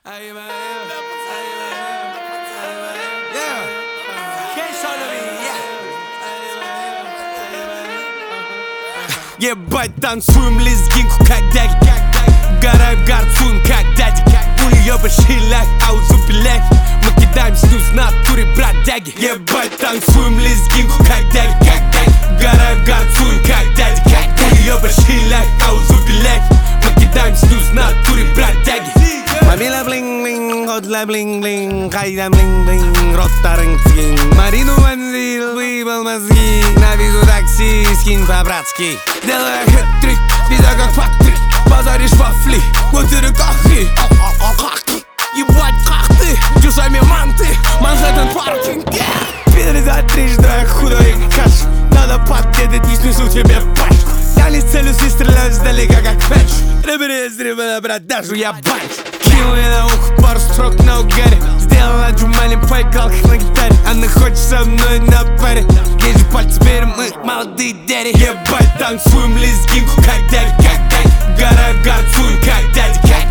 Ебать, танцуем лезгинку, как дэги. Угораем, горцуем, как дяди. Уебы шилях, аузу пилях. Мы кидаем снюс в натуре, бродяги. Ебать, танцуем лезгинку, как дэги. Угораем, горцуем, как дяди. Уебы шилях, аузу пилях. Мы кидаем снюс в натуре, бродяги. Мобила блинг-блинг, хотла блинг-блинг. Хайда блинг-блинг, рот-то рынг-цинг. Марину вонзил, выебал мозги. На визу такси, скинь по-братски. Делаю хэт-трик, пизда как факт-трик. Базаришь вафли, бутыры кахли. Ебать, как ты, дюжами манты. Манхэттен паркинг, пидоры за трижды, я худой каш. Надо подъедать, не снесу тебе пачку. Я не целюсь и стреляю сдалека, как фэтч. Рэперы из рыбы на продажу, я банч. Кинул я на ухо пару строк на угаре. Сделал на джумале, поиграл как на гитаре. Она хочет со мной на паре. Есть же пальцы, теперь мы молодые дяди. Ебать, танцуем лезгинку, как дяди. Угораем, горцуем, как дяди.